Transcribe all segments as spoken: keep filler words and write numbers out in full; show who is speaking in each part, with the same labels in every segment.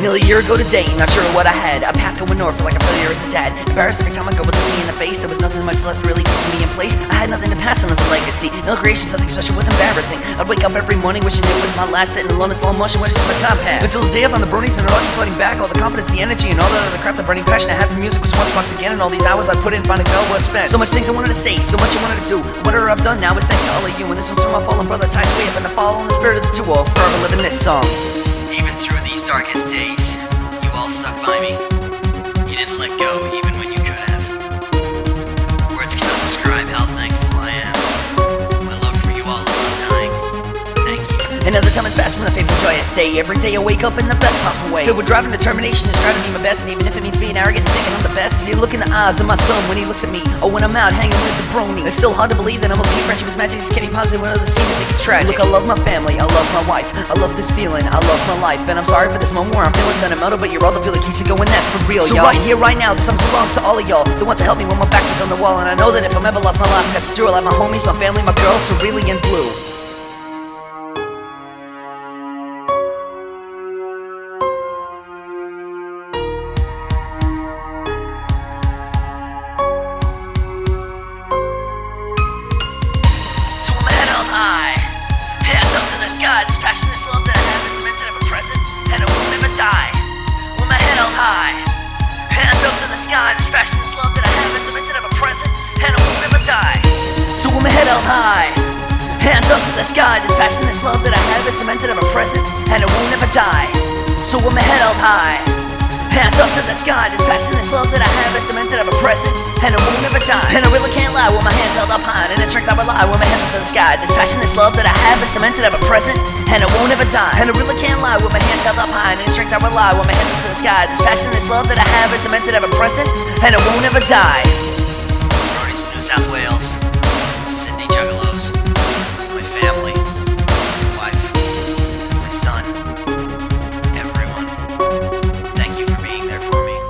Speaker 1: Nearly a year ago today, not sure what I had. A path going north, like a failure as a dad. Embarrassed every time I go would look me in the face. There was nothing much left really keeping me in place. I had nothing to pass on as a legacy. No creation, something special was embarrassing. I'd wake up every morning wishing it was my last, sitting alone in slow motion, wishing my time passed. But still a day up on the bronies and it all keep flooding back. All the confidence, the energy, and all that other crap, the burning passion I had for music was once sparked again. And all these hours I put in finally fell well spent. So much things I wanted to say, so much I wanted to do. Whatever I've done now is thanks to all of you. And this one's from my fallen brother, ties way up in the fall in the spirit of the duo. Forever living this song.
Speaker 2: Even through these darkest days, you all stuck by me. You didn't let go even when you could have. Words cannot describe how thankful I am. My love for you all is undying. Thank you.
Speaker 1: Another time has passed from the fateful joyous day. Every day I wake up in the best possible way, filled with drive and determination to strive to be my best. And even if it means being arrogant and thinking I'm the best, see a look in the eyes of my son when he looks at me, or when I'm out hanging with the brony. It's still hard to believe that I'm a friendship is magic. Just can't be positive when others seem to think it's tragic. Look, I love my family, I love my wife, I love this feeling, I love my life. And I'm sorry for this moment where I'm feeling sentimental, but you're all the feel that keeps it going, that's for real, so y'all. Right here, right now, this song belongs to all of y'all, the ones that helped me when my back was on the wall. And I know that if I'm ever lost my life passes through, I'll have my homies, my family, my girls, cerulean blue.
Speaker 2: High. Hands up to the sky, this passion, this love that I have is cemented of a present, and it won't ever die. With my head held high. Hands up to the sky, this passion, this love that I have is cemented of a present, and it won't ever die.
Speaker 1: So with my head held high, hands up to the sky, this passion, this love that I have is cemented of a present, and it won't ever die. So with my head held high, hands up to the sky, this passion, this love that I have is cemented of a present, and it won't ever die. And I really can't lie with my hands held up high, and it's strength I rely with my hands up to the sky. This passion, this love that I have is cemented of a present, and it won't ever die. And I really can't lie with my hands held up high, and it's strength I rely with my hands up to the sky. This passion, this love that I have is cemented of a present, and it won't ever die.
Speaker 2: Bronies, New South Wales, Sydney Juggalos, my family, my wife, my son, everyone. Thank you for being there for me.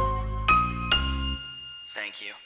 Speaker 2: Thank you.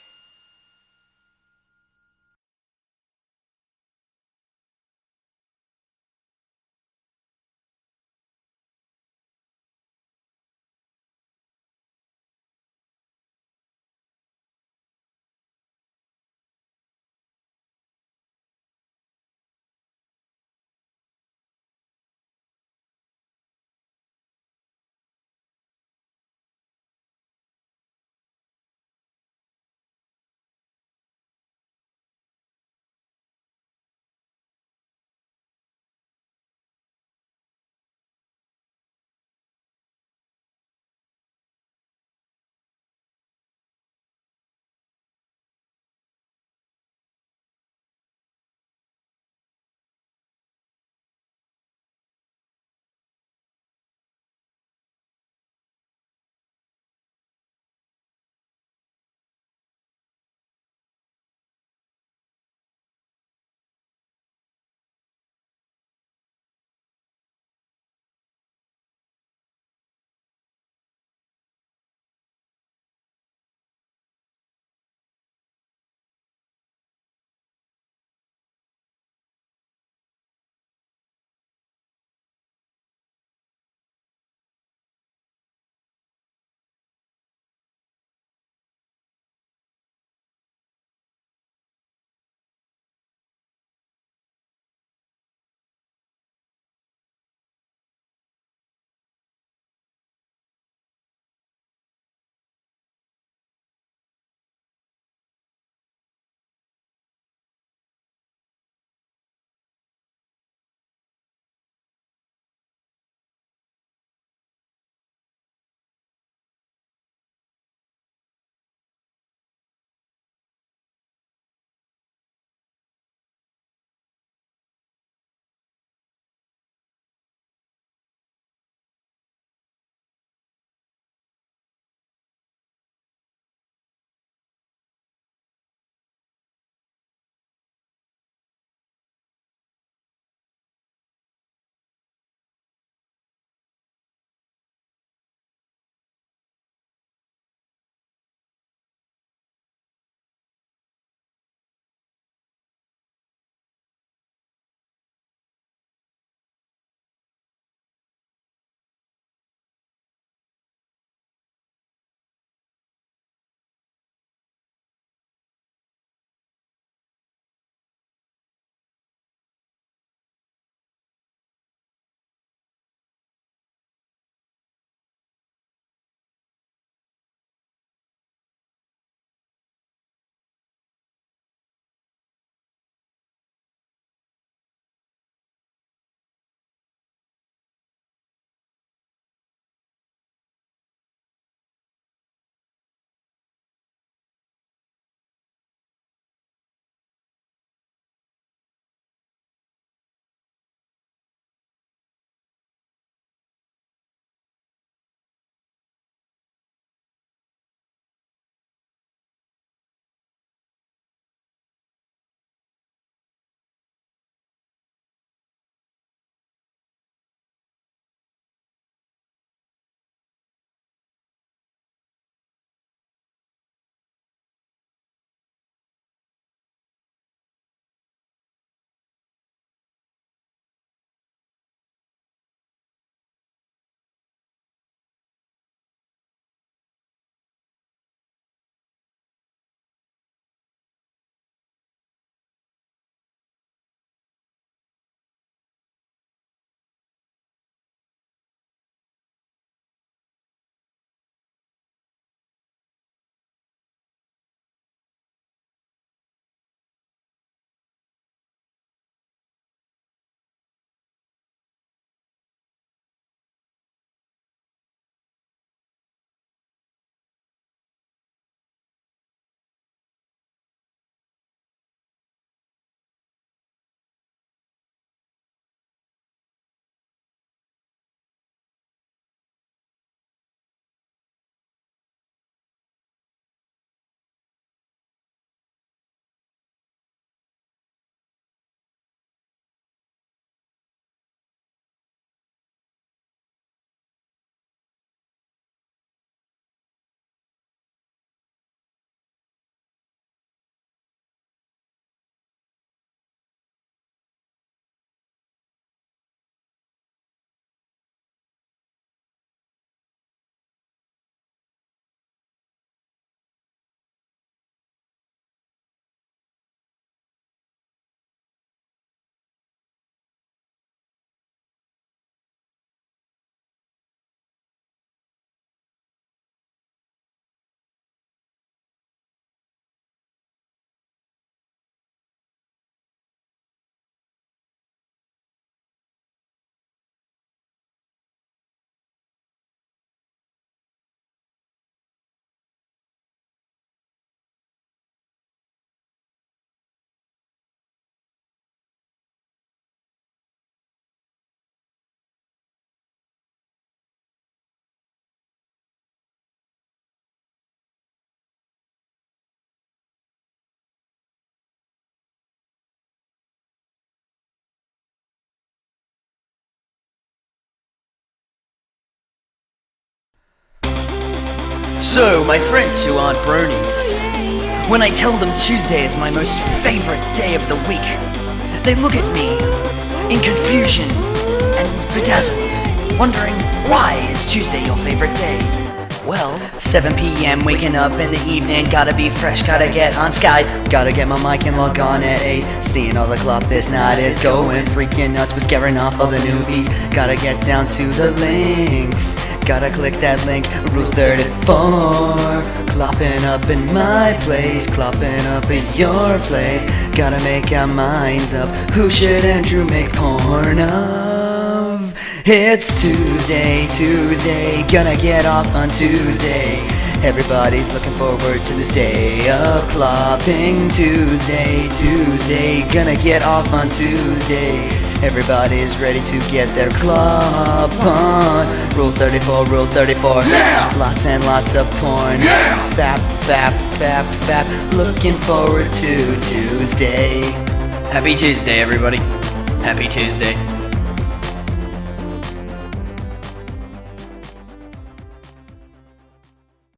Speaker 1: So, my friends who aren't bronies, when I tell them Tuesday is my most favorite day of the week, they look at me in confusion and bedazzled, wondering why is Tuesday your favorite day? Well, seven p.m. waking up in the evening, gotta be fresh, gotta get on Skype, gotta get my mic and log on at eight, seeing all the club this night is going freaking nuts, we're scaring off all the newbies, gotta get down to the links, gotta click that link, Rules thirty-four, clopping up in my place, clopping up at your place, gotta make our minds up, who should Andrew make porn of? It's Tuesday, Tuesday, gonna get off on Tuesday. Everybody's looking forward to this day of clopping. Tuesday, Tuesday, gonna get off on Tuesday. Everybody's ready to get their clop on. Rule thirty-four, Rule thirty-four,
Speaker 3: Yeah!
Speaker 1: Lots and lots of porn.
Speaker 3: Yeah!
Speaker 1: Fap, fap, fap, fap, looking forward to Tuesday.
Speaker 2: Happy Tuesday, everybody. Happy Tuesday.